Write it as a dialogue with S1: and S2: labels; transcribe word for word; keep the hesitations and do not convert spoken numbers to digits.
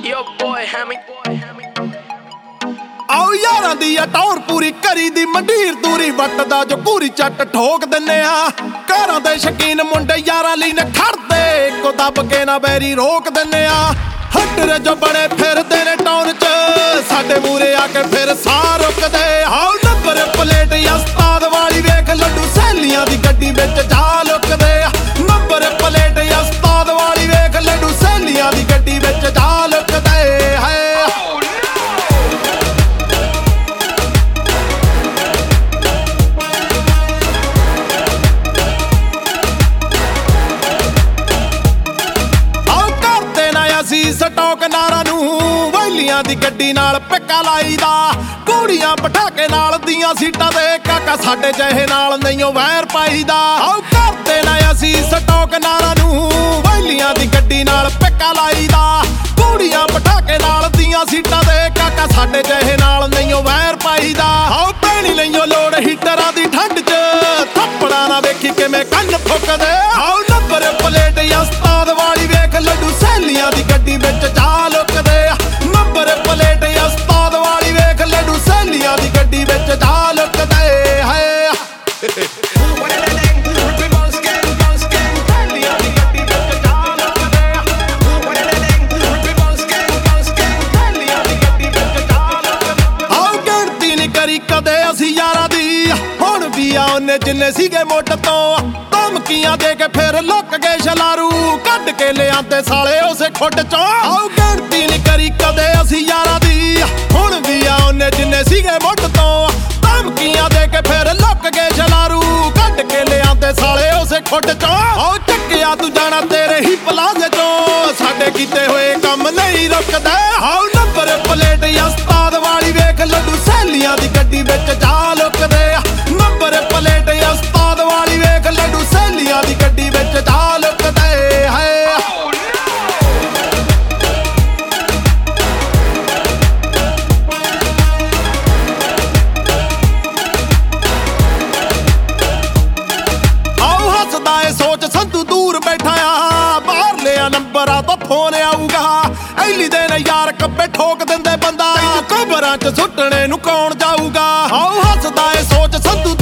S1: Yo boy, Hammy.
S2: ਆਓ ਯਾਰਾਂ ਦੀ ਆ ਟੌਰ ਪੂਰੀ ਕਰੀ ਦੀ ਮੰਡੀਰ ਦੂਰੀ ਵੱਟਦਾ ਜੋ ਪੂਰੀ ਚੱਟ ਠੋਕ ਦਿੰਨੇ ਆ ਘਰਾਂ ਦੇ ਸ਼ਕੀਨ ਮੁੰਡੇ ਯਾਰਾਂ ਲਈ ਨਾ ਖੜਦੇ ਇੱਕੋ ਦੱਬ ਕੇ ਨਾ ਬੈਰੀ ਰੋਕ ਦਿੰਨੇ ਆ ਹੱਟਰੇ ਜੋ ਬੜੇ ਫਿਰਦੇ ਨੇ ਟਾਊਨ 'ਚ ਸਾਡੇ ਮੂਰੇ ਆ ਕੇ ਫਿਰ ਸਾਹ ਰੁਕਦੇ ਹਾਉ ਨੰਬਰ ਪਲੇਟ ਉਸਤਾਦ ਵਾਲੀ ਵੇਖ ਲੱਡੂ ਸਹੇਲੀਆਂ ਦੀ ਗੱਡੀ ਵਿੱਚ ਜਾ ਲੁਕਦੇ ਨੰਬਰ ਪਲੇਟ ਉਸਤਾਦ ਵਾਲੀ ਵੇਖ ਲੱਡੂ ਸਹੇਲੀਆਂ ਦੀ ਗੱਡੀ ਵਿੱਚ ਜਾ ਲੁਕਦੇ ਹੈ ਸਟੋਕ ਨਾਰਾਂ ਨੂੰ ਵੈਲੀਆਂ ਦੀ ਗੱਡੀ ਨਾਲ ਪਿੱਕਾ ਲਾਈਦਾ ਕੁੜੀਆਂ ਬਿਠਾ ਕੇ ਨਾਲ ਦੀਆਂ ਸੀਟਾਂ ਤੇ ਕਾਕਾ ਸਾਡੇ ਜਿਹੇ ਨਾਲ ਨਹੀਂਓ ਵੈਰ ਪਾਈਦਾ ਆਓ ਕਰਦੇ ਨਾ ਅਸੀਂ ਸਟੋਕ ਨਾਰਾਂ ਨੂੰ ਵੈਲੀਆਂ ਦੀ ਗੱਡੀ ਨਾਲ ਪਿੱਕਾ ਲਾਈਦਾ ਕੁੜੀਆਂ ਬਿਠਾ ਕੇ ਨਾਲ ਦੀਆਂ ਸੀਟਾਂ ਤੇ ਕਾਕਾ ਸਾਡੇ ਜਿਹੇ ਨਾਲ ਨਹੀਂਓ ਵੈਰ ਪਾਈਦਾ ਆਓ ਪੈਣੀ ਲਈਓ ਲੋੜ ਹੀਟਰਾਂ ਦੀ ਠੰਡ 'ਚ ਥੱਪੜਾ ਨਾ ਵੇਖੀ ਕਿਵੇਂ ਕੰਨ ਫੁੱਕਦੇ ਆਓ ਨੰਬਰ ਪਲੇਟ ਉਸਤਾਦ ਵਾਲੀ ਵੇਖ ਲੱਡੂ ਸਹੇਲੀਆਂ ਦੀ ਗੱਡੀ ਵਿੱਚ ਜਾ ਲੁਕਦੇ ਨੰਬਰ ਪਲੇਟ ਉਸਤਾਦ ਵਾਲੀ ਵੇਖ ਲੱਡੂ ਸਹੇਲੀਆਂ ਦੀ ਗੱਡੀ ਵਿੱਚ ਜਾ ਲੁਕਦੇ ਹੈ ਆਓ ਗਿਣਤੀ ਨੀ ਕਰੀ ਕਦੇ ਅਸੀਂ ਯਾਰਾਂ ਦੀ ਹੁਣ ਵੀ ਆ ਉਹਨੇ ਜਿੰਨੇ ਸੀਗੇ ਮੁੱਢ ਤੋਂ ਧਮਕੀਆਂ ਦੇ ਕੇ ਫਿਰ ਲੁੱਕ ਗਏ ਛਲਾਰੂ ਕੱਢ ਕੇ ਲਿਆਂਦੇ ਸਾਲੇ ਉਸੇ ਖੁੱਡ ਚੋਂ ਆਓ ਗਿਣਤੀ ਨੀ ਕਰੀ ਕਦੇ ਅਸੀਂ ਯਾਰਾਂ ਦੀ ਹੁਣ ਵੀ ਆ ਉਹਨੇ ਜਿੰਨੇ ਸੀਗੇ ਮੁੱਢ ਤੋਂ ਧਮਕੀਆਂ ਦੇ ਕੇ ਫਿਰ ਲੁੱਕ ਗਏ ਛਲਾਰੂ ਕੱਢ ਕੇ ਲਿਆਂਦੇ ਸਾਲੇ ਉਸੇ ਖੁੱਡ ਚੋਂ ਆਓ ਚੱਕਿਆ ਤੂੰ ਜਾਣਾ ਤੇਰੇ ਹੀ ਪਲਾਜ਼ੇ ਚੋਂ ਸਾਡੇ ਕੀਤੇ ਹੋਏ ਕੰਮ ਨਹੀਂ ਰੁਕਦਾ ਆਓ ਨੰਬਰ ਪਲੇਟ ਉਸਤਾਦ ਵਾਲੀ ਵੇਖ ਲੱਡੂ ਸਹੇਲੀਆਂ ਦੀ ਗੱਡੀ ਵਿੱਚ ਜਾ ਲੁਕਦੇ ਨੰਬਰ ਪਲੇਟ ਉਸਤਾਦ ਵਾਲੀ ਵੇਖ ਲੱਡੂ ਸਹੇਲੀਆਂ ਦੀ ਗੱਡੀ ਵਿੱਚ ਜਾ ਲੁਕਦੇ ਹੈ ਆਓ ਹੱਸਦਾ ਏ ਸੋਚ ਸੰਤੂ ਦੂਰ ਬੈਠਾ ਆ ਬਾਹਰ ਲਿਆ ਨੰਬਰਾਂ ਤੋਂ ਫੋਨ ਆਊਗਾ ਐਲੀ ਦੇ ਨਾ ਯਾਰ ਕੱਬੇ ਠੋਕ ਦਿੰਦੇ ਬੰਦਾ ਕਬਰਾਂ 'ਚ ਸੁੱਟਣੇ ਨੂੰ ਕੌਣ ਜਾਊਗਾ ਆਓ ਹੱਸਦਾ ਏ ਸੋਚ ਸੰਤੂ